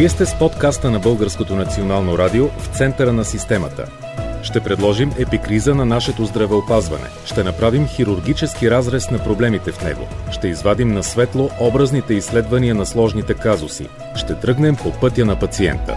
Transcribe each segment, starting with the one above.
Вие сте с подкаста на Българското национално радио в центъра на системата. Ще предложим епикриза на нашето здравеопазване. Ще направим хирургически разрез на проблемите в него. Ще извадим на светло образните изследвания на сложните казуси. Ще тръгнем по пътя на пациента.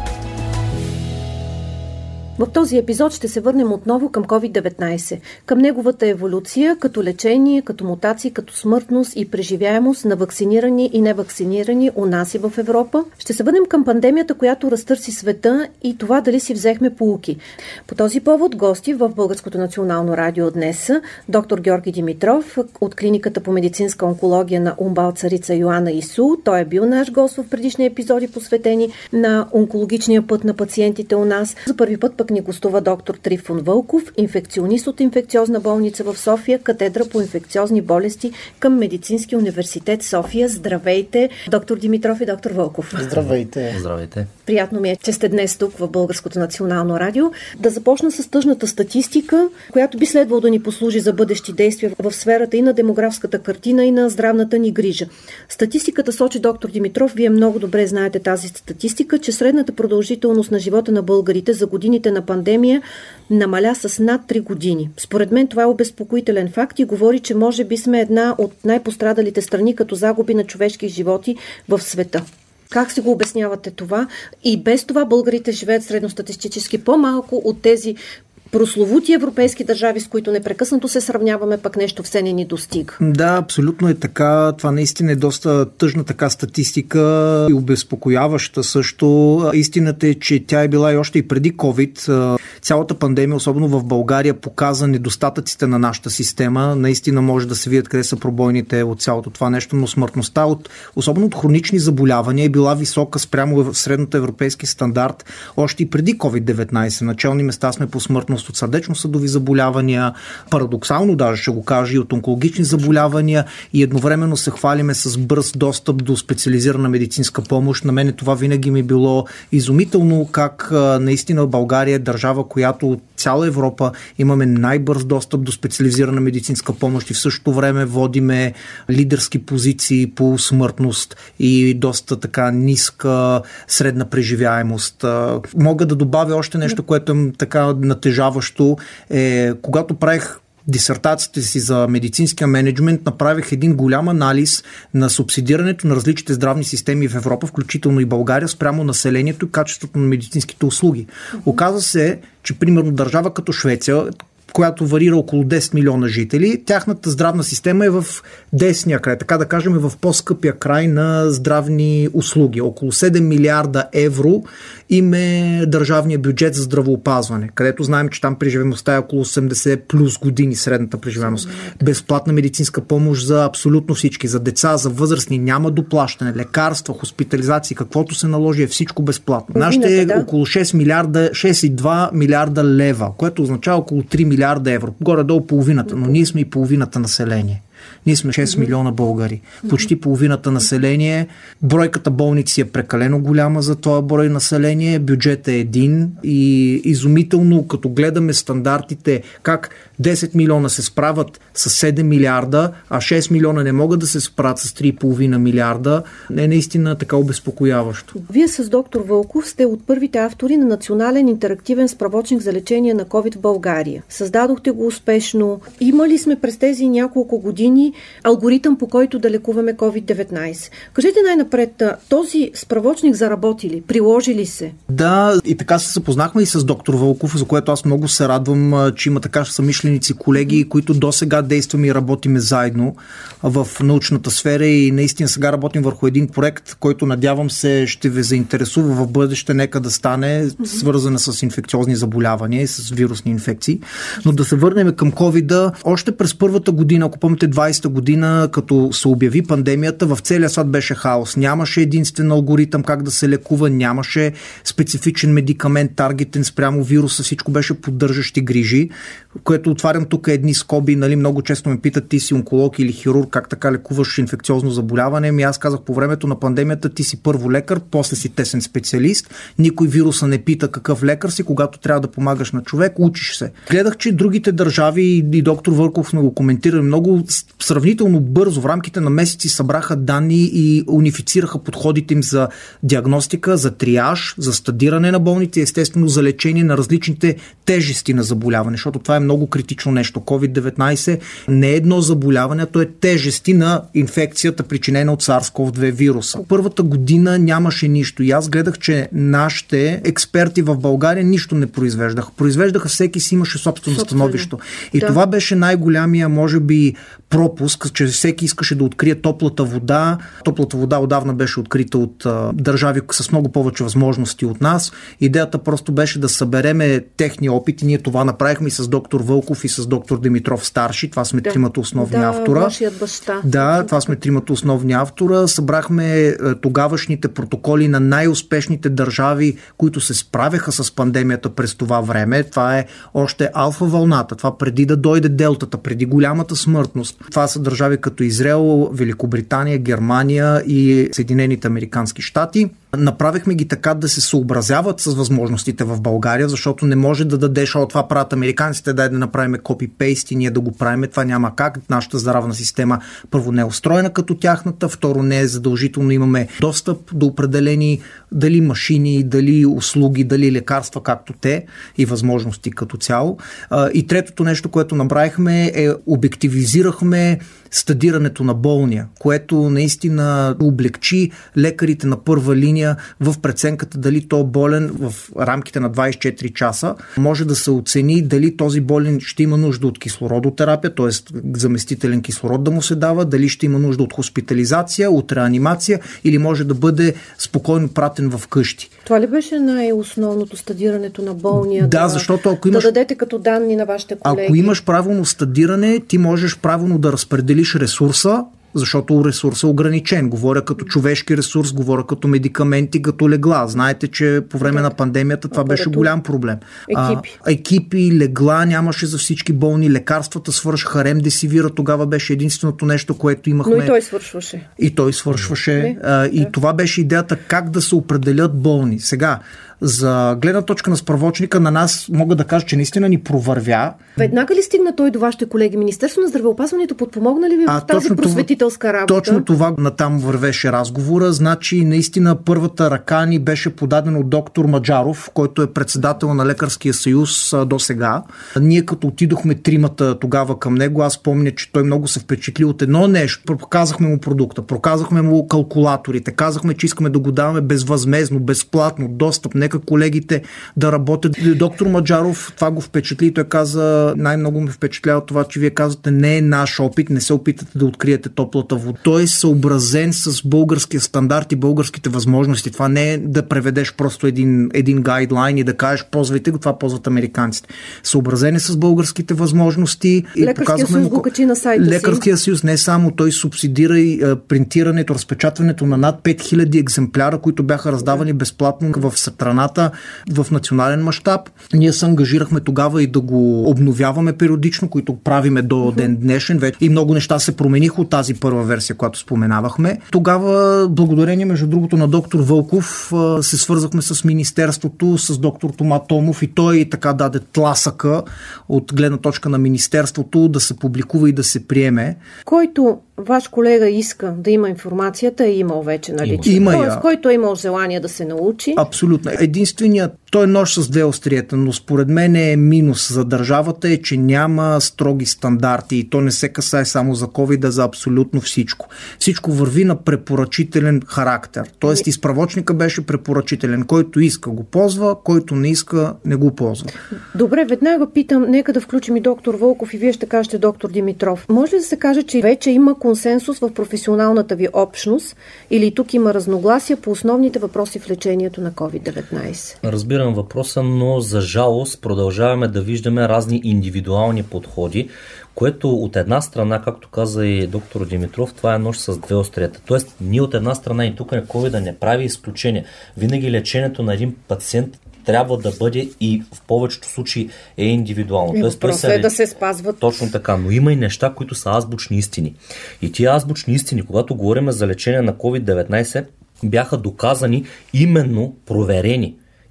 В този епизод ще се върнем отново към COVID-19, към неговата еволюция, като лечение, като мутации, като смъртност и преживяемост на вакцинирани и невакцинирани у нас и в Европа. Ще се върнем към пандемията, която разтърси света и това дали си взехме поуки. По този повод гости в Българското национално радио днес са доктор Георги Димитров от клиниката по медицинска онкология на УМБАЛ Царица Йоана ИСУ. Той е бил наш гост в предишни епизоди, посветени на онкологичния път на пациентите у нас. За първи път ни гостува доктор Трифон Вълков, инфекционист от инфекциозна болница в София, катедра по инфекциозни болести към Медицински университет София. Здравейте, доктор Димитров и доктор Вълков. Здравейте. Здравейте. Приятно ми е, че сте днес тук в Българското национално радио. Да започна с тъжната статистика, която би следвало да ни послужи за бъдещи действия в сферата и на демографската картина, и на здравната ни грижа. Статистиката сочи, доктор Димитров, вие много добре знаете тази статистика, че средната продължителност на живота на българите за годините на пандемия намаля с над 3 години. Според мен това е обезпокоителен факт и говори, че може би сме една от най-пострадалите страни като загуби на човешки животи в света. Как си го обяснявате това? И без това българите живеят средностатистически по-малко от тези прословути европейски държави, с които непрекъснато се сравняваме, пък нещо все не ни достига. Да, абсолютно е така. Това наистина е доста тъжна така статистика и обезпокояваща също. Истината е, че тя е била и още и преди COVID. Цялата пандемия, особено в България, показа недостатъците на нашата система. Наистина може да се видят къде са пробойните от цялото това нещо, но смъртността, особено от хронични заболявания, е била висока спрямо в средната европейски стандарт още и преди COVID-19. Начални места сме по смъртност от сърдечно-съдови заболявания, парадоксално даже ще го кажа и от онкологични заболявания, и едновременно се хвалиме с бърз достъп до специализирана медицинска помощ. На мен това винаги ми е било изумително как наистина България е държава, която от цяла Европа имаме най-бърз достъп до специализирана медицинска помощ и в същото време водиме лидерски позиции по смъртност и доста така ниска средна преживяемост. Мога да добавя още нещо, което е така натежаващо. Когато правих дисертацията си за медицинския менеджмент, направих един голям анализ на субсидирането на различните здравни системи в Европа, включително и България, спрямо населението и качеството на медицинските услуги. Оказа се, че примерно държава като Швеция, която варира около 10 милиона жители, тяхната здравна система е в десния край, така да кажем, в по-скъпия край на здравни услуги. Около 7 милиарда евро им е държавния бюджет за здравоопазване, където знаем, че там преживемостта е около 80 плюс години средната преживемост. Безплатна медицинска помощ за абсолютно всички, за деца, за възрастни, няма доплащане, лекарства, хоспитализации, каквото се наложи, е всичко безплатно. Нашите е около 6,2 милиарда лева, което означава около 3 милиарда евро. Горе-долу половината, но ние сме и половината население. Ние сме 6 милиона българи. Почти половината население. Бройката болници е прекалено голяма за това брой население. Бюджетът е един и изумително, като гледаме стандартите, как 10 милиона се справят с 7 милиарда, а 6 милиона не могат да се справят с 3,5 милиарда, е наистина така обезпокояващо. Вие с доктор Вълков сте от първите автори на национален интерактивен справочник за лечение на COVID в България. Създадохте го успешно. Имали сме през тези няколко години алгоритъм, по който да лекуваме COVID-19. Кажете най-напред, този справочник заработи ли? Приложи ли се? Да, и така се запознахме и с доктор Вълков, за което аз много се радвам, че има така съмишленици, колеги, които досега действаме и работиме заедно в научната сфера и наистина сега работим върху един проект, който надявам се ще ви заинтересува в бъдеще, нека да стане свързана с инфекциозни заболявания и с вирусни инфекции. Но да се върнем към COVID-а. Още през първата година, ако помните 2020 година, като се обяви пандемията, в целия свят беше хаос. Нямаше единствен алгоритъм как да се лекува, нямаше специфичен медикамент, таргетен спрямо вируса, всичко беше поддържащи грижи, което отварям тук едни скоби, нали, много често ме питат, ти си онколог или хирург, как така лекуваш инфекциозно заболяване? Ами аз казах, по времето на пандемията ти си първо лекар, после си тесен специалист, никой вируса не пита какъв лекар си, когато трябва да помагаш на човек, учиш се. Гледах, че другите държави и доктор Вълков сме го коментирали много, сравнително бързо, в рамките на месеци събраха данни и унифицираха подходите им за диагностика, за триаж, за стадиране на болните и естествено за лечение на различните тежести на заболяване, защото това е много критично нещо. COVID-19 не е едно заболяване, а то е тежести на инфекцията, причинена от SARS-CoV-2 вируса. Първата година нямаше нищо и аз гледах, че нашите експерти в България нищо не произвеждаха. Произвеждаха, всеки си имаше собствено становище. И това беше най-голямия, може би, пропуск, че всеки искаше да открие топлата вода. Топлата вода отдавна беше открита от държави с много повече възможности от нас. Идеята просто беше да събереме техния опит и ние това направихме и с доктор Вълков и с доктор Димитров старши. Това сме тримата основни автора. Вашият баща. Да, това сме тримата основни автора. Събрахме тогавашните протоколи на най-успешните държави, които се справяха с пандемията през това време. Това е още алфа вълната. Това преди да дойде делтата, преди голямата смъртност. Това са държави като Израел, Великобритания, Германия и Съединените американски щати. Направихме ги така да се съобразяват с възможностите в България, защото не може да дадеш, това правят американците, дай да направим копи-пейст и ние да го правим. Това няма как. Нашата здравна система първо не е устроена като тяхната, второ не е задължително имаме достъп до определени дали машини, дали услуги, дали лекарства, както те и възможности като цяло. И третото нещо, което направихме е обективизирахме стадирането на болния, което наистина облегчи лекарите на първа линия в преценката дали то болен в рамките на 24 часа може да се оцени дали този болен ще има нужда от кислородотерапия, т.е. заместителен кислород да му се дава, дали ще има нужда от хоспитализация, от реанимация или може да бъде спокойно пратен в къщи. Това ли беше най-основното стадирането на болния? Да, защото ако имаш... Да дадете като данни на вашите колеги. Ако имаш правилно стадиране, ти можеш правилно да разпределиш ресурса, защото ресурсът е ограничен. Говоря като човешки ресурс, говоря като медикаменти, като легла. Знаете, че по време на пандемията това беше голям проблем. Екипи, легла нямаше за всички болни, лекарствата свършаха, ремдесивира тогава беше единственото нещо, което имахме. Но и той свършваше. И той свършваше. И това беше идеята как да се определят болни. Сега, за гледна точка на справочника на нас мога да кажа, че наистина ни провървя. Веднага ли стигна той до вашите колеги? Министерство на здравеопазването подпомогна ли ви в тази просветителска работа? Точно това натам вървеше разговора. Значи наистина първата ръка ни беше подадена от доктор Маджаров, който е председател на Лекарския съюз до сега. Ние като отидохме тримата тогава към него, аз помня, че той много се впечатли от едно нещо. Показахме му продукта, показахме му калкулаторите, казахме, че искаме да го даваме безвъзмездно, безплатно, достъп. Нека колегите да работят. Доктор Маджаров това го впечатли и той каза, най-много ме впечатлява това, че вие казвате, не е наш опит, не се опитате да откриете топлата вода. Той е съобразен с българския стандарт и българските възможности. Това не е да преведеш просто един гайдлайн и да кажеш, ползвайте го, това ползват американците. Съобразен е с българските възможности. Лекарския съюз го качи на сайта си. Лекарския съюз не само, той субсидира и принтирането, разпечатването на над 5000 екземпляра, които бяха раздавани безплатно в страната в национален мащаб. Ние се ангажирахме тогава и да го обновяваме периодично, които правиме до ден днешен. Вече и много неща се промениха от тази първа версия, която споменавахме. Тогава, благодарение, между другото, на доктор Вълков, се свързахме с министерството, с доктор Тома Томов и той така даде тласъка от гледна точка на министерството да се публикува и да се приеме. Който ваш колега иска да има информацията, е имал вече наличие. Тоест, който е имал желание да се научи. Абсолютно. Единственият, той е нож с две острията, но според мен е минус за държавата е, че няма строги стандарти и то не се касае само за COVID, а за абсолютно всичко. Всичко върви на препоръчителен характер. Тоест и справочника беше препоръчителен. Който иска го ползва, който не иска не го ползва. Добре, веднага питам, нека да включим и доктор Вълков и вие ще кажете доктор Димитров. Може ли да се каже, че вече има консенсус в професионалната ви общност или тук има разногласия по основните въпроси в лечението на COVID-19? Разбирам въпроса, но за жалост продължаваме да виждаме разни индивидуални подходи, което от една страна, както каза и доктор Димитров, това е нож с две острията. Тоест, ние от една страна и тук на COVID не прави изключение. Винаги лечението на един пациент трябва да бъде и в повечето случаи е индивидуално. Въпросът е да се спазват. Точно така, но има и неща, които са азбучни истини. И тия азбучни истини, когато говорим за лечение на COVID-19, бяха доказани, именно проверени.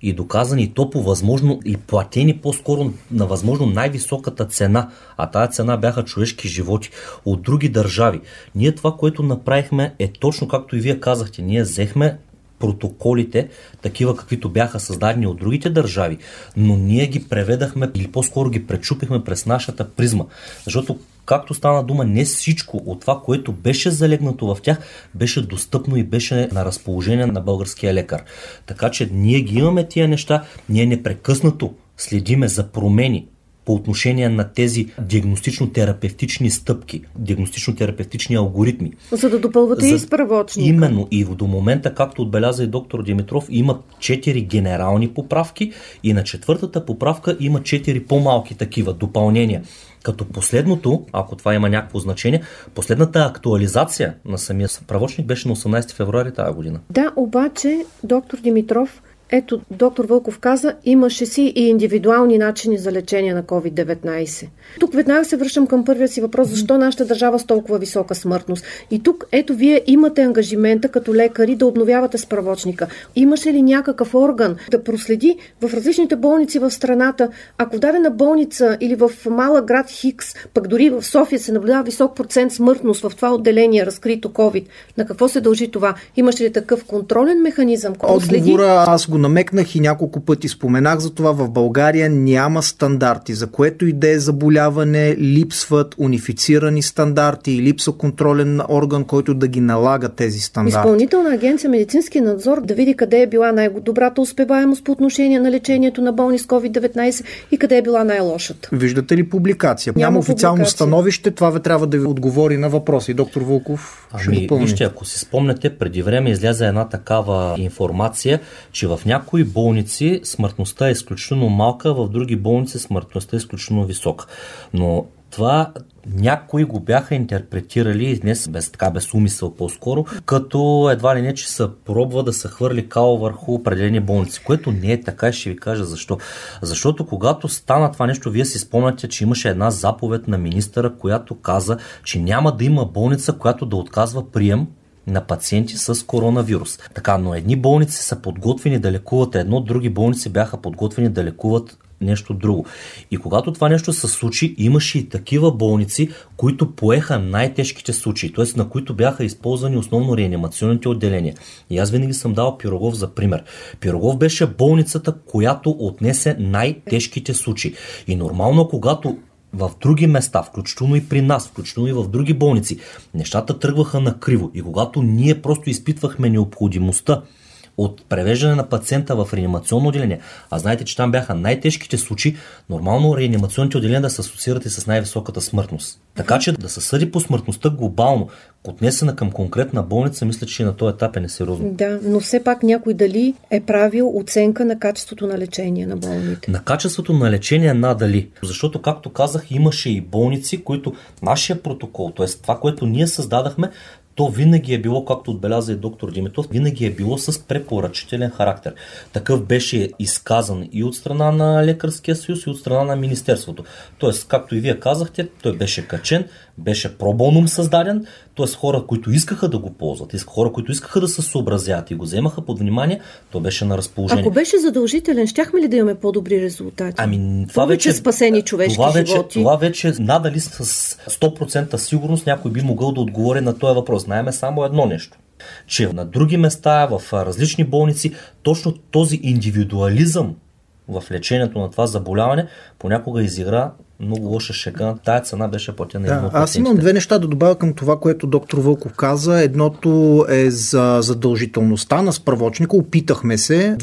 и доказани, и то по възможно, и платени по-скоро на възможно най-високата цена, а тая цена бяха човешки животи от други държави. Ние това, което направихме, е точно както и вие казахте, ние взехме протоколите, такива каквито бяха създадени от другите държави, но ние ги преведахме или по-скоро ги пречупихме през нашата призма. Защото, както стана дума, не всичко от това, което беше залегнато в тях, беше достъпно и беше на разположение на българския лекар. Така че ние ги имаме тия неща, ние непрекъснато следиме за промени по отношение на тези диагностично-терапевтични стъпки, диагностично-терапевтични алгоритми. За да допълвате и справочника. Именно. И до момента, както отбеляза и доктор Димитров, има 4 генерални поправки и на 4-та поправка има 4 по-малки такива допълнения. Като последното, ако това има някакво значение, последната актуализация на самия справочник беше на 18 февруари тази година. Да, обаче, доктор Димитров, ето, доктор Вълков каза, имаше си и индивидуални начини за лечение на COVID-19. Тук веднага се връщам към първия си въпрос, защо нашата държава с толкова висока смъртност. И тук, ето, вие имате ангажимента като лекари да обновявате справочника. Имаше ли някакъв орган да проследи в различните болници в страната, ако в дадена болница или в малък град Хикс, пък дори в София се наблюдава висок процент смъртност в това отделение, разкрито COVID, на какво се дължи това? Имаше ли такъв контролен механизъм, който следи? Отговора, аз го намекнах и няколко пъти споменах за това. В България няма стандарти, за което и да е заболяване, липсват унифицирани стандарти и липсва контролен орган, който да ги налага тези стандарти. Изпълнителна агенция медицински надзор да види къде е била най-добрата успеваемост по отношение на лечението на болни с COVID-19 и къде е била най-лошата. Виждате ли публикация? Няма официално становище, това трябва да ви отговори на въпроси. Доктор Вълков, ще допълни. Вижте, ако си спомняте, преди време излезе една такава информация, че в някои болници смъртността е изключително малка, в други болници смъртността е изключително висока. Но това някои го бяха интерпретирали и днес без умисъл по-скоро, като едва ли не, че се пробва да се хвърли кал върху определени болници, което не е така и ще ви кажа защо. Защото когато стана това нещо, вие си спомняте, че имаше една заповед на министъра, която каза, че няма да има болница, която да отказва прием на пациенти с коронавирус. Така, но едни болници са подготвени да лекуват едно, други болници бяха подготвени да лекуват нещо друго. И когато това нещо се случи, имаше и такива болници, които поеха най-тежките случаи, т.е. на които бяха използвани основно реанимационните отделения. И аз винаги съм дал Пирогов за пример. Пирогов беше болницата, която отнесе най-тежките случаи. И нормално, когато в други места, включително и при нас, включително и в други болници, нещата тръгваха накриво. И когато ние просто изпитвахме необходимостта от превеждане на пациента в реанимационно отделение, а знаете, че там бяха най-тежките случаи, нормално реанимационните отделения да се асоциират и с най-високата смъртност. Така че да се съди по смъртността глобално, отнесена към конкретна болница, мисля, че и на този етап е несериозно. Да, но все пак някой дали е правил оценка на качеството на лечение на болните? На качеството на лечение надали. Защото, както казах, имаше и болници, които нашия протокол, т.е. това, което ние създадахме, то винаги е било, както отбеляза и доктор Димитров, винаги е било с препоръчителен характер. Такъв беше изказан и от страна на Лекарския съюз, и от страна на Министерството. Тоест, както и вие казахте, той беше качен, беше пробонум създаден, т.е. хора, които искаха да го ползват, хора, които искаха да се съобразят и го вземаха под внимание, то беше на разположение. Ако беше задължителен, щяхме ли да имаме по-добри резултати? Това вече спасени човешки животи. Това вече надали с 100% сигурност някой би могъл да отговори на този въпрос. Знаеме само едно нещо, че на други места, в различни болници, точно този индивидуализъм в лечението на това заболяване понякога изигра много лоша шега. Тая цена беше платена едно от пациентите. Аз имам две неща да добавя към това, което доктор Вълков каза. Едното е за задължителността на справочника. Опитахме се.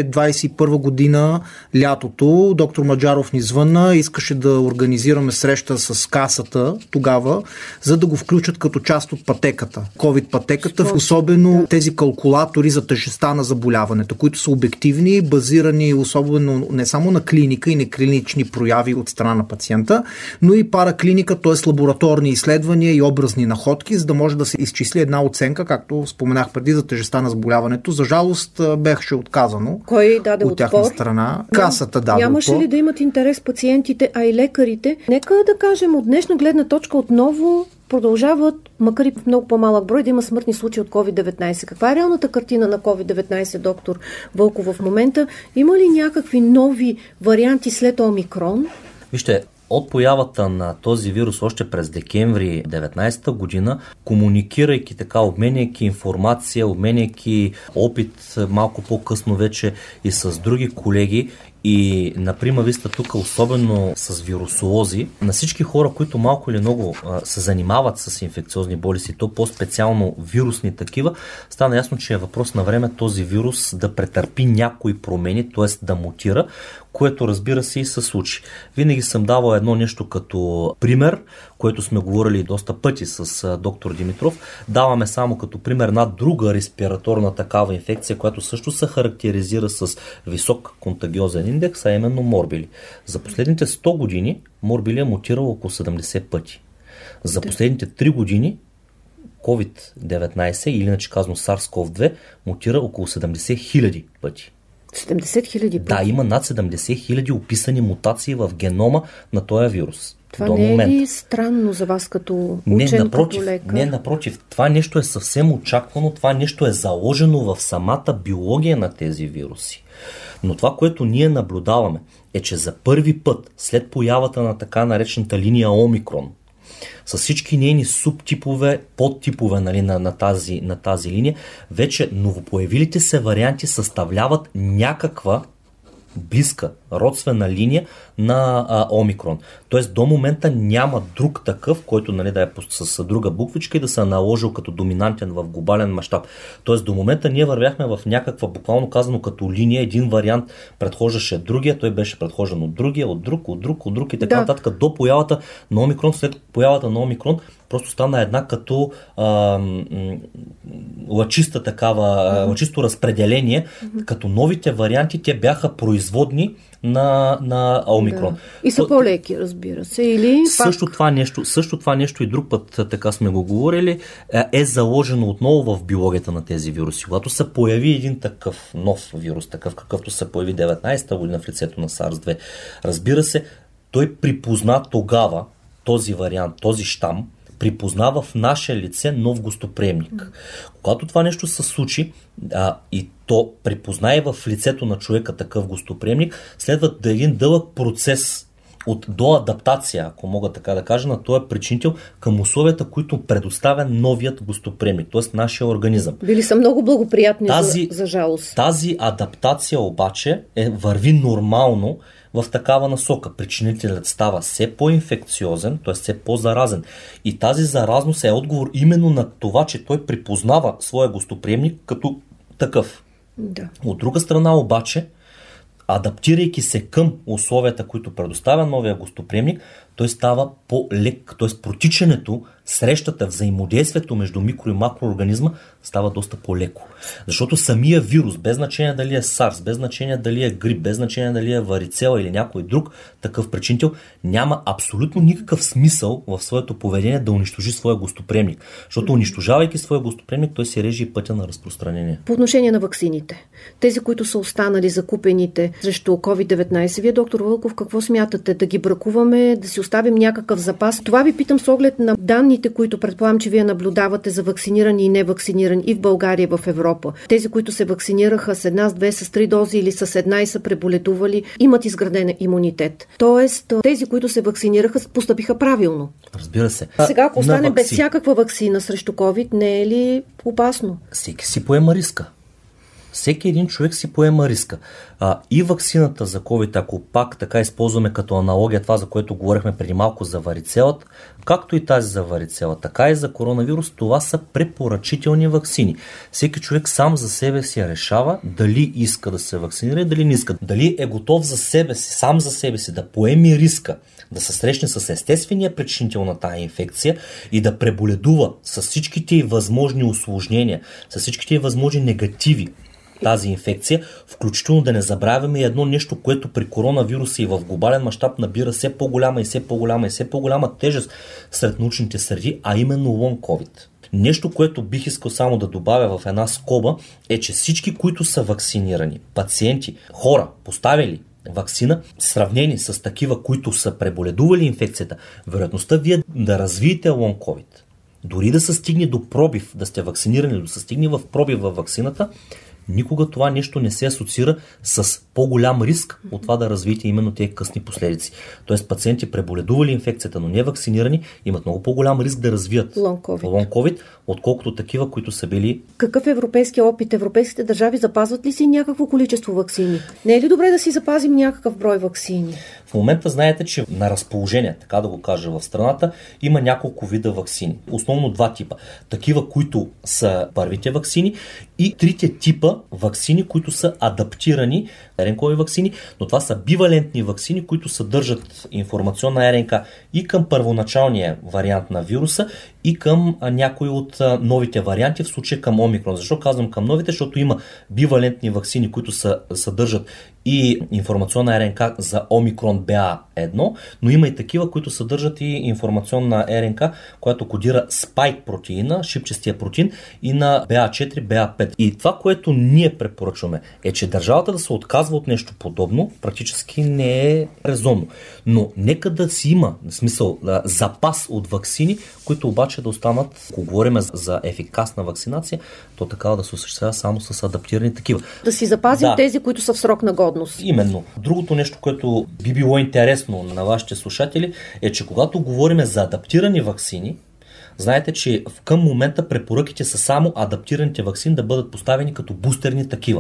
2021 година, лятото, доктор Маджаров ни звънна, искаше да организираме среща с касата тогава, за да го включат като част от пътеката. COVID пътеката, особено тези калкулатори за тежестта на заболяването, които са обективни, базирани особено не само на клиника и на клинични прояви от страна на пациента, но и параклиника, т.е. лабораторни изследвания и образни находки, за да може да се изчисли една оценка, както споменах преди, за тежестта на заболяването. За жалост беше отказано. Кой даде от тяхна страна? Касата даде Нямаше отпор. ли да имат интерес пациентите, а и лекарите? Нека да кажем от днешна гледна точка отново продължават, макар и в много по-малък брой, да има смъртни случаи от COVID-19. Каква е реалната картина на COVID-19, доктор Вълков, в момента? Има ли някакви нови варианти след Омикрон? Вижте, от появата на този вирус още през декември 19 година, комуникирайки така, обменяйки информация, обменяйки опит малко по-късно вече и с други колеги, и на прима виста тук, особено с вирусолози, на всички хора, които малко или много се занимават с инфекциозни болести, то по-специално вирусни такива, стана ясно, че е въпрос на време този вирус да претърпи някои промени, т.е. да мутира, което разбира се и се случи. Винаги съм давал едно нещо като пример, което сме говорили доста пъти с доктор Димитров. Даваме само като пример една друга респираторна такава инфекция, която също се характеризира с висок контагиозен индекс, а именно морбили. За последните 100 години морбили е мутирал около 70 пъти. За последните 3 години COVID-19, или иначе казано SARS-CoV-2, мутира около 70 хиляди пъти. 70 хиляди пъти? Да, има над 70 хиляди описани мутации в генома на този вирус. Това не е ли странно за вас като учен, като лекар? Не, напротив. Това нещо е съвсем очаквано, това нещо е заложено в самата биология на тези вируси. Но това, което ние наблюдаваме, е, че за първи път, след появата на така наречената линия Омикрон, с всички нейни субтипове, подтипове, нали, на тази линия, вече новопоявилите се варианти съставляват някаква близка, родствена линия на Омикрон. Тоест до момента няма друг такъв, който, нали, да е с друга буквичка и да се е наложил като доминантен в глобален мащаб. Тоест до момента ние вървяхме в някаква, буквално казано като линия, един вариант предхождаше другия, той беше предхождан от другия, от друг и така нататък до появата на Омикрон. След появата на Омикрон просто стана една като лъчиста такава, лъчисто разпределение, като новите варианти, те бяха производни на Омикрон. Да. И са по-леки, разбира се. Или също това нещо и друг път, така сме го говорили, е заложено отново в биологията на тези вируси. Когато се появи един такъв нов вирус, такъв какъвто се появи 19-та година в лицето на SARS-2, разбира се, той припозна тогава този вариант, този щам, припознава в наше лице нов гостоприемник. Когато това нещо се случи и то припознае в лицето на човека такъв гостоприемник, следва да един дълъг процес до адаптация, ако мога така да кажа, на този причинител към условията, които предоставя новият гостоприемник, т.е. нашия организъм. Били са много благоприятни за жалост. Тази адаптация обаче върви нормално в такава насока. Причинителят става все по-инфекциозен, т.е. все по-заразен. И тази заразност е отговор именно на това, че той припознава своя гостоприемник като такъв. Да. От друга страна обаче, адаптирайки се към условията, които предоставя новия гостоприемник, той става по-лек, т.е. протичането, срещата, взаимодействието между микро и макроорганизма става доста по-леко. Защото самия вирус, без значение дали е SARS, без значение дали е грип, без значение дали е варицела или някой друг такъв причинител, няма абсолютно никакъв смисъл в своето поведение да унищожи своя гостоприемник. Защото унищожавайки своя гостоприемник, той си режи и пътя на разпространение. По отношение на ваксините, тези, които са останали закупените срещу COVID-19, вие, доктор Вълков, какво смятате? Да ги бракуваме, да си оставим някакъв запас? Това ви питам с оглед на данните, които предполагам, че вие наблюдавате за вакцинирани и невакцинирани и в България, и в Европа. Тези, които се вакцинираха с една, с две, с 3 дози или с една и са преболедували, имат изграден имунитет. Тоест, тези, които се вакцинираха, постъпиха правилно. Разбира се. Сега, ако остане без всякаква вакцина срещу COVID, не е ли опасно? Всеки си поема риска. Всеки един човек си поема риска. И ваксината за COVID, ако пак така използваме като аналогия това, за което говорихме преди малко за варицелата, както и тази за варицела, така и за коронавирус, това са препоръчителни ваксини. Всеки човек сам за себе си решава дали иска да се вакцинира и дали не иска. Дали е готов за себе си, сам за себе си да поеми риска, да се срещне с естествения причинител на тая инфекция и да преболедува с всичките й възможни усложнения, с всичките й възможни негативи тази инфекция, включително да не забравяме едно нещо, което при коронавируса и в глобален мащаб набира все по-голяма и все по-голяма и все по-голяма тежест сред научните среди, а именно лонг COVID. Нещо, което бих искал само да добавя в една скоба, е, че всички, които са вакцинирани, пациенти, хора, поставили ваксина, сравнени с такива, които са преболедували инфекцията, вероятността вие да развиете лонг COVID дори да се стигне до пробив, да сте вакцинирани, да се стигне в пробив във ваксината, никога това нещо не се асоциира с по-голям риск от това да развиете именно тези късни последици. Тоест пациенти, преболедували инфекцията, но не вакцинирани, имат много по-голям риск да развият лонг-ковид, отколкото такива, които са били. Какъв е европейския опит? Европейските държави запазват ли си някакво количество ваксини? Не е ли добре да си запазим някакъв брой ваксини? В момента знаете, че на разположение, така да го кажа, в страната има няколко вида ваксини. Основно два типа. Такива, които са първите ваксини и трите типа ваксини, които са адаптирани РНК-ови ваксини, но това са бивалентни ваксини, които съдържат информационна РНК и към първоначалния вариант на вируса, и към някои от новите варианти, в случая към омикрон. Защо казвам към новите? Защото има бивалентни ваксини, които съдържат и информационна РНК за омикрон BA1, но има и такива, които съдържат и информационна РНК, която кодира спайк протеина, шипчестия протеин, и на BA4, BA5. И това, което ние препоръчваме, е, че държавата да се отказва от нещо подобно, практически не е резонно. Но нека да си има, в смисъл, запас от ваксини, които обаче да останат, ако говорим за ефикасна вакцинация, то такава да се осъществява само с адаптирани такива. Да си запазим тези, които са в срок на годност. Именно. Другото нещо, което би било интересно на вашите слушатели, е, че когато говорим за адаптирани ваксини, знаете, че към момента препоръките са само адаптираните ваксини да бъдат поставени като бустерни такива.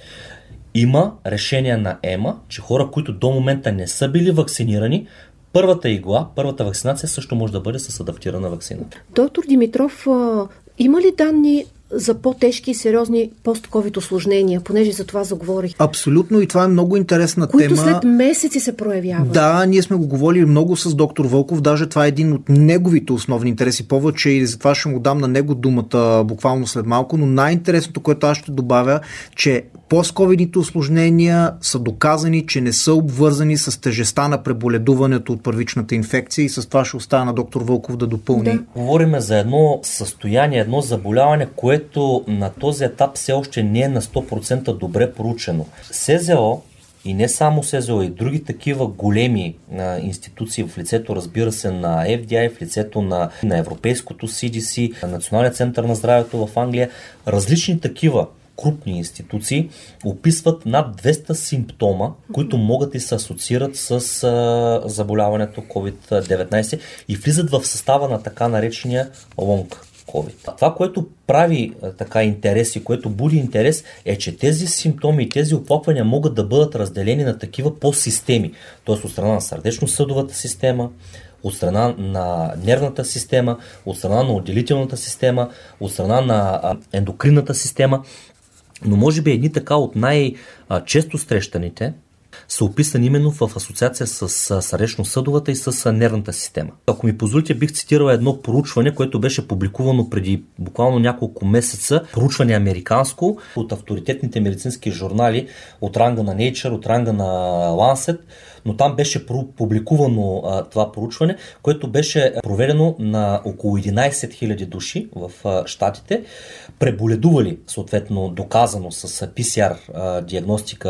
Има решение на ЕМА, че хора, които до момента не са били вакцинирани, първата игла, първата вакцинация също може да бъде с адаптирана ваксина. Доктор Димитров, има ли данни за по-тежки и сериозни пост-ковид усложнения, понеже за това заговорих? Абсолютно, и това е много интересна които тема. Които след месеци се проявяват. Да, ние сме го говорили много с доктор Вълков, даже това е един от неговите основни интереси повече и затова ще му дам на него думата буквално след малко, но най-интересното, което аз ще добавя, че пост-ковидните усложнения са доказани, че не са обвързани с тежестта на преболедуването от първичната инфекция, и с това ще остана на доктор Вълков да допълни. Да. Говорим за едно състояние, едно заболяване, което на този етап все още не е на 100% добре проучено. СЗО, и не само СЗО, и други такива големи институции в лицето, разбира се, на FDA, в лицето на Европейското CDC, Националния център на здравето в Англия, различни такива крупни институции описват над 200 симптома, които могат и се асоциират с заболяването COVID-19 и влизат в състава на така наречения лонг COVID. Това, което прави така интерес и което буди интерес, е, че тези симптоми и тези оплаквания могат да бъдат разделени на такива подсистеми, т.е. от страна на сърдечно-съдовата система, от страна на нервната система, от страна на отделителната система, от страна на ендокринната система. Но може би едни така от най-често срещаните са описани именно в асоциация с сърдечно-съдовата и с нервната система. Ако ми позволите, бих цитирал едно проучване, което беше публикувано преди буквално няколко месеца. Проучване американско от авторитетните медицински журнали от ранга на Nature, от ранга на Lancet, но там беше публикувано това проучване, което беше проведено на около 11 000 души в щатите, преболедували, съответно доказано с PCR диагностика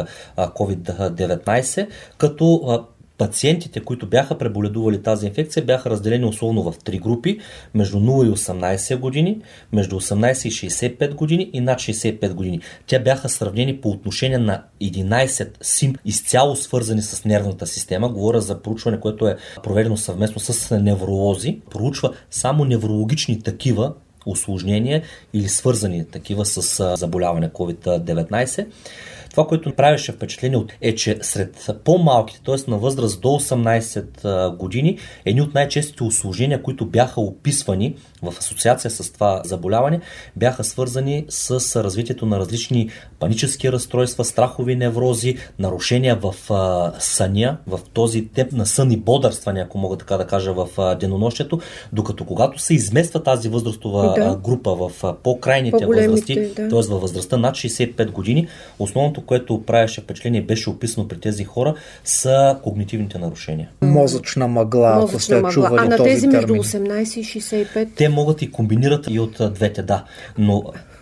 COVID-19, като пациентите, които бяха преболедували тази инфекция, бяха разделени условно в 3 групи, между 0 и 18 години, между 18 и 65 години и над 65 години. Те бяха сравнени по отношение на 11 симптоми, изцяло свързани с нервната система. Говоря за проучване, което е проведено съвместно с невролози. Проучва само неврологични такива усложнения или свързани такива с заболяване COVID-19. Това, което правеше впечатление е, че сред по-малките, т.е. на възраст до 18 години, едни от най-честите усложнения, които бяха описвани в асоциация с това заболяване, бяха свързани с развитието на различни панически разстройства, страхови неврози, нарушения в съня, в този тип на сън и бодърстване, ако мога така да кажа, в денонощието, докато когато се измества тази възрастова група в по-крайните възрасти, т.е. във възрастта над 65 години, основното, което правеше впечатление, беше описано при тези хора, са когнитивните нарушения. Мозъчна мъгла, ако сте чували този термин. А на тези между 18 и 65? Те могат и комбинират и от двете, да. Но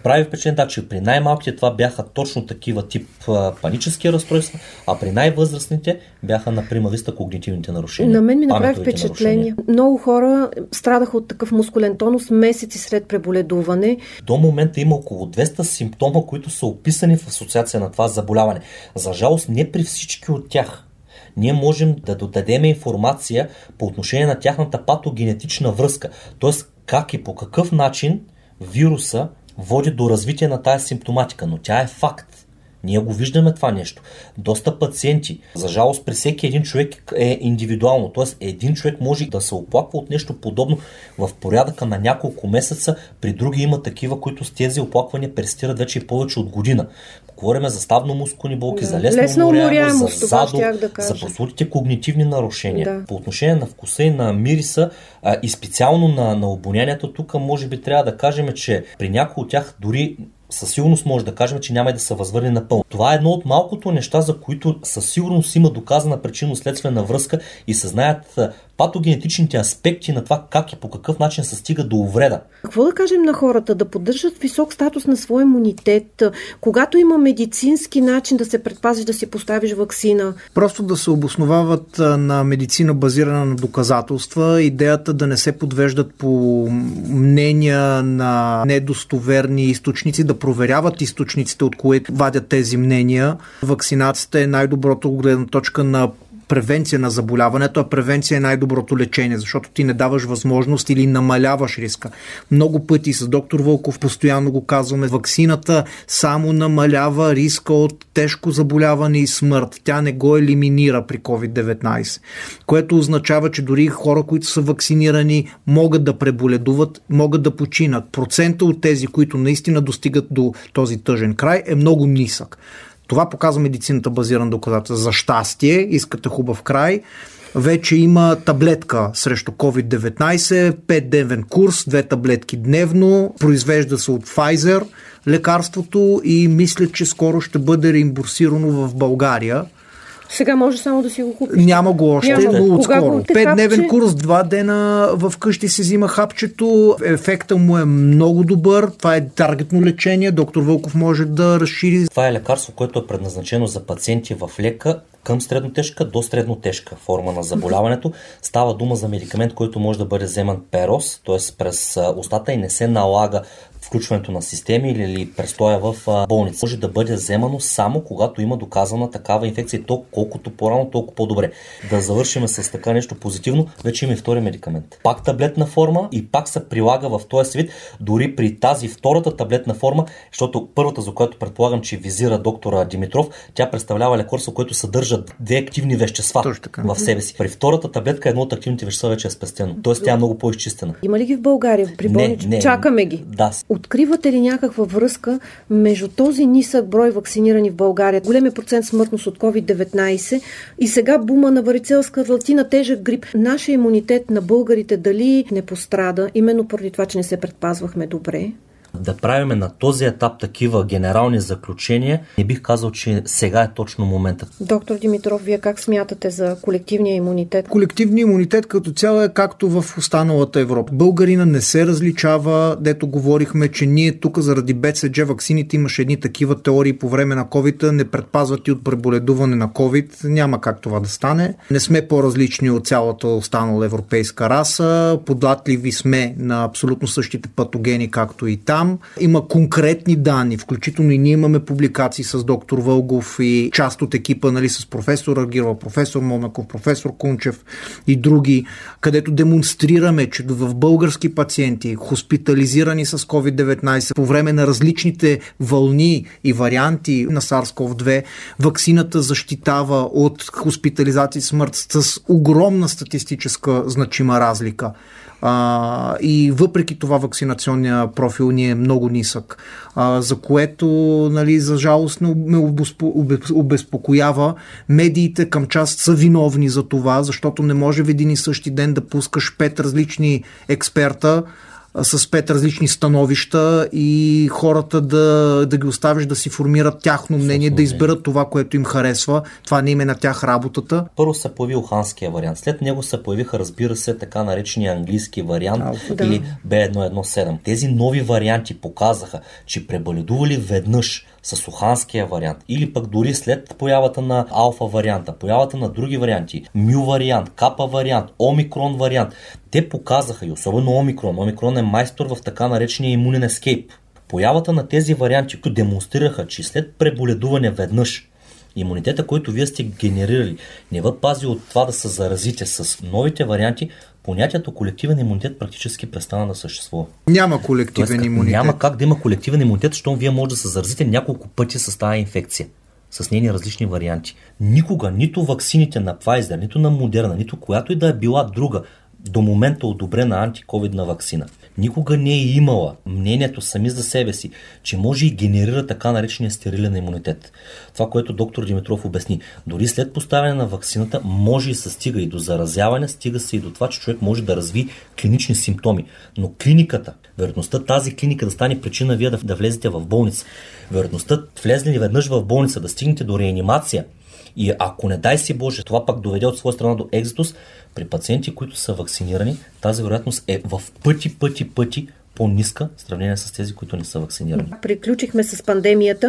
Прави впечатление, че при най-малките това бяха точно такива тип панически разстройства, а при най-възрастните бяха на прима виста когнитивните нарушения. На мен ми направи впечатление. Много хора страдаха от такъв мускулен тонус месеци след преболедуване. До момента има около 200 симптома, които са описани в асоциация на това заболяване. За жалост, не при всички от тях. Ние можем да дадем информация по отношение на тяхната патогенетична връзка. Т.е. как и по какъв начин вируса води до развитие на тая симптоматика, но тя е факт. Ние го виждаме това нещо. Доста пациенти, за жалост при всеки един човек е индивидуално, т.е. един човек може да се оплаква от нещо подобно в порядъка на няколко месеца, при други има такива, които с тези оплаквания персистират вече и повече от година. Говорим за ставно-мускулни болки, за лесна уморяемост, за задух, за прословутите когнитивни нарушения. Да. По отношение на вкуса и на мириса и специално на обонянието, тук може би трябва да кажем, че при някои от тях дори със сигурност може да кажем, че няма и да се възвърне напълно. Това е едно от малкото неща, за които със сигурност има доказана причинно-следствена връзка и се знаят патогенетичните аспекти на това как и по какъв начин се стига до увреда. Какво да кажем на хората? Да поддържат висок статус на своя имунитет, когато има медицински начин да се предпазиш, да си поставиш ваксина? Просто да се обосновават на медицина базирана на доказателства, идеята да не се подвеждат по мнения на недостоверни източници, да проверяват източниците, от които вадят тези мнения. Вакцинацията е най-доброто гледна точка на превенция на заболяването, а превенция е най-доброто лечение, защото ти не даваш възможност или намаляваш риска. Много пъти с доктор Вълков постоянно го казваме, ваксината само намалява риска от тежко заболяване и смърт. Тя не го елиминира при COVID-19, което означава, че дори хора, които са вакцинирани, могат да преболедуват, могат да починат. Процента от тези, които наистина достигат до този тъжен край, е много нисък. Това показва медицината базирана доказателства. За щастие, искате хубав край, вече има таблетка срещу COVID-19, 5-дневен курс, 2 таблетки дневно, произвежда се от Pfizer лекарството и мисля, че скоро ще бъде реимбурсирано в България. Сега може само да си го купиш. Няма го още, но отскоро. 5-дневен курс, 2 дена в къщи се взима хапчето. Ефектът му е много добър. Това е таргетно лечение. Доктор Вълков може да разшири. Това е лекарство, което е предназначено за пациенти в лека към среднотежка до среднотежка форма на заболяването. Става дума за медикамент, който може да бъде вземан перос, т.е. през устата и не се налага включването на системи или престоя в болница. Може да бъде вземано само когато има доказана такава инфекция и то колкото по-рано, толкова по-добре. Да завършим с така нещо позитивно, вече има и втори медикамент. Пак таблетна форма и пак се прилага в този свит, дори при тази втората таблетна форма, защото първата, за която предполагам, че визира доктора Димитров, тя представлява лекарство, което съдържа 2 активни вещества в себе си. При втората таблетка едно от активните вещества вече е спестено. Тоест тя е много по-изчистена. Има ли ги в България? При болнични? Чакаме ги. Да. Откривате ли някаква връзка между този нисък брой вакцинирани в България, големия процент смъртност от COVID-19 и сега бума на варицелска вълтина, тежък грип? Нашия имунитет на българите дали не пострада, именно поради това, че не се предпазвахме добре? Да правиме на този етап такива генерални заключения, не бих казал, че сега е точно моментът. Доктор Димитров, вие как смятате за колективния имунитет? Колективният имунитет като цяло е както в останалата Европа. Българина не се различава, дето говорихме, че ние тук заради BCG ваксините имаше едни такива теории по време на COVID, не предпазват и от преболедуване на COVID. Няма как това да стане. Не сме по-различни от цялата останала европейска раса. Податливи сме на абсолютно същите патогени, както и там. Има конкретни данни, включително и ние имаме публикации с доктор Вългов и част от екипа, нали, с професор Аргирова, професор Момаков, професор Кунчев и други, където демонстрираме, че в български пациенти, хоспитализирани с COVID-19 по време на различните вълни и варианти на SARS-CoV-2, ваксината защитава от хоспитализация и смърт с огромна статистическа значима разлика. И въпреки това вакцинационния профил ни е много нисък, за което, нали, за жалост ме обезпокоява. Медиите към част са виновни за това, защото не може в един и същи ден да пускаш 5 различни експерта с 5 различни становища и хората да ги оставиш да си формират тяхно мнение, да изберат това, което им харесва. Това не им е на тях работата. Първо се появи уханския вариант. След него се появиха, разбира се, така наречения английски вариант или B117. Тези нови варианти показаха, че преболедували веднъж с уханския вариант или пък дори след появата на алфа варианта, появата на други варианти, мю вариант, капа вариант, омикрон вариант, те показаха, и особено омикрон е майстор в така наречения имунен ескейп. Появата на тези варианти, които демонстрираха, че след преболедуване веднъж имунитета, който вие сте генерирали, не ви пази от това да се заразите с новите варианти, понятието колективен имунитет практически престана да съществува. Няма колективен имунитет. Няма как да има колективен имунитет, защото вие може да се заразите няколко пъти с тази инфекция, с нейни различни варианти. Никога, нито ваксините на Pfizer, нито на Moderna, нито която и да е била друга до момента одобрена антиковидна ваксина, никога не е имала мнението сами за себе си, че може и генерира така наречения стерилен имунитет. Това, което доктор Димитров обясни. Дори след поставяне на ваксината може и се стига и до заразяване, стига се и до това, че човек може да разви клинични симптоми. Но клиниката, вероятността тази клиника да стане причина вие да влезете в болница, вероятността влезли ли веднъж в болница да стигнете до реанимация, и ако не дай си Боже, това пак доведе от своя страна до екзитус, при пациенти, които са вакцинирани, тази вероятност е в пъти по-ниска в сравнение с тези, които не са вакцинирани. Приключихме с пандемията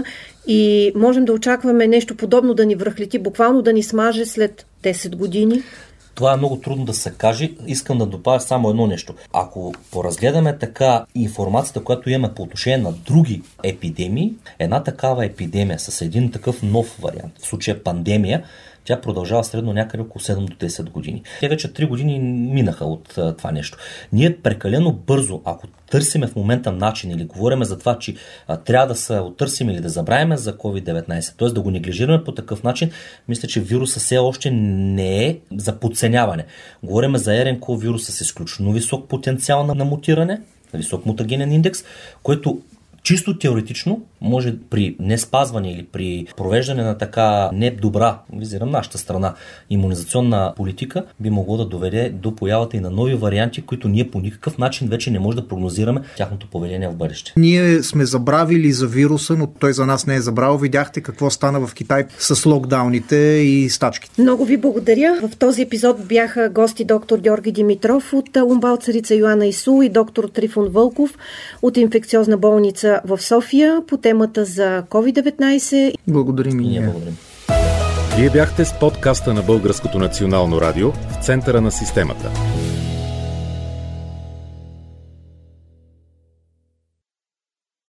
и можем да очакваме нещо подобно да ни връхлети, буквално да ни смаже след 10 години. Това е много трудно да се каже. Искам да добавя само едно нещо. Ако поразгледаме така информацията, която имаме по отношение на други епидемии, една такава епидемия с един такъв нов вариант, в случая пандемия, тя продължава средно някъде около 7 до 10 години. Те вече 3 години минаха от това нещо. Ние прекалено бързо, ако търсиме в момента начин или говориме за това, че трябва да се оттърсим или да забравяме за COVID-19, т.е. да го неглижираме по такъв начин, мисля, че вируса все още не е за подценяване. Говориме за РНК вируса с изключително висок потенциал на мутиране, висок мутагенен индекс, което чисто теоретично може при неспазване или при провеждане на така недобра, визирам нашата страна, имунизационна политика, би могло да доведе до появата и на нови варианти, които ние по никакъв начин вече не може да прогнозираме тяхното поведение в бъдеще. Ние сме забравили за вируса, но той за нас не е забравил. Видяхте какво стана в Китай с локдауните и стачките. Много ви благодаря. В този епизод бяха гости доктор Георги Димитров от УМБАЛ Царица Йоана ИСУЛ и доктор Трифон Вълков от инфекциозна болница в София по темата за COVID-19. Благодарим и ние. Вие бяхте с подкаста на Българското национално радио в центъра на системата.